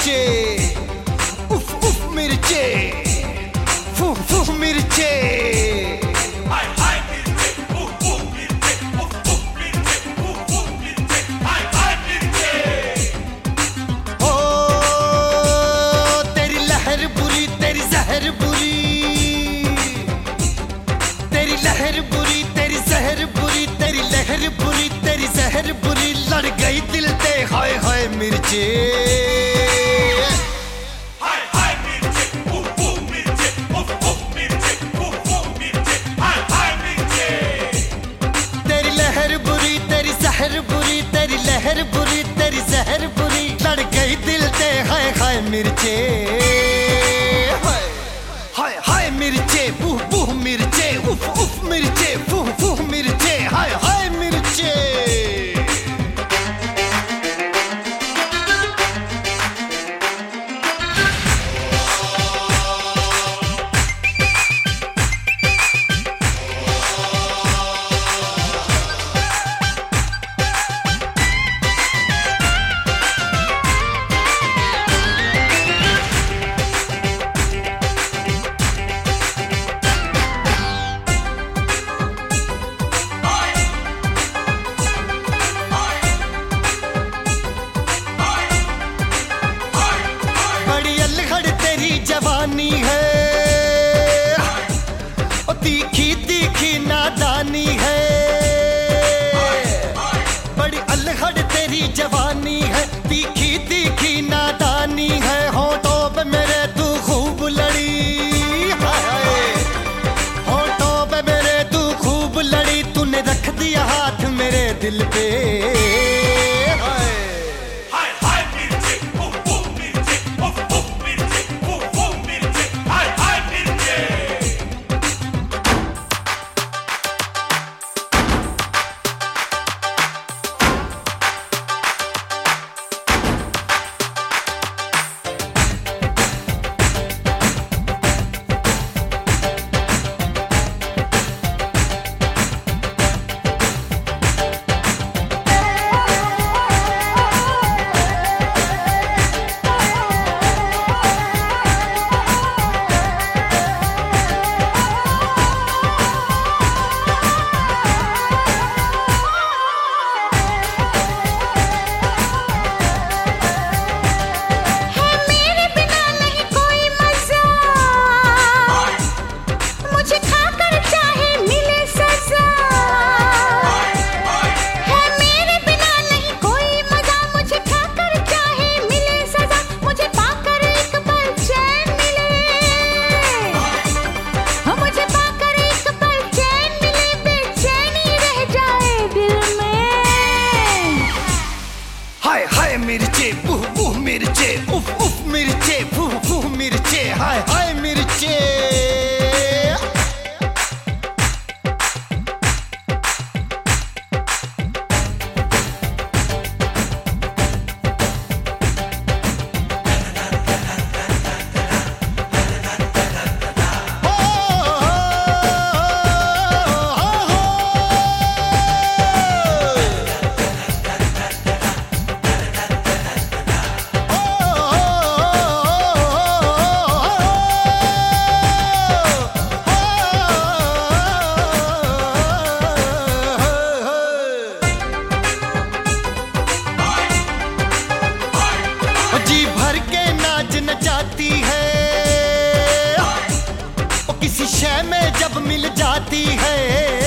मिर्चे, उफ उफ मिर्चे, फू फू मिर्चे। हाय हाय मिर्चे, उफ उफ मिर्चे, उफ उफ मिर्चे, उफ उफ मिर्चे, हाय हाय मिर्चे। ओ तेरी लहर बुरी, तेरी जहर बुरी, तेरी लहर बुरी, तेरी जहर बुरी, तेरी लहर बुरी, तेरी जहर बुरी, लड़ गई दिल ते हाय हाय मिर्चे। हाय हाय मिर्चे, उफ उफ मिर्चे, उफ उफ मिर्चे, उफ उफ मिर्चे, हाय हाय मिर्चे। तेरी लहर बुरी, तेरी जहर बुरी, तेरी लहर बुरी, तेरी जहर बुरी, लड़ गई दिल ते हाय हाय मिर्चे। हाय हाय मिर्चे, बूह बूह मिर्चे, उफ उफ मिर्चे, फूह फूह मिर्चे, हाय हाय मिर्चे। जवानी है ओ तीखी तीखी नादानी है, बड़ी अलहड़ तेरी जवानी है, तीखी तीखी नादानी है। होठों पे मेरे तू खूब लड़ी, होठों पे मेरे तू खूब लड़ी, तूने रख दिया हाथ मेरे दिल पे। मिर्चे, बूह बूह मिर्चे, उफ उफ मिर्चे, फूह फूह मिर्चे, हाय हाय मिर्चे। जी भर के नाच नचाती है वो किसी शय में जब मिल जाती है।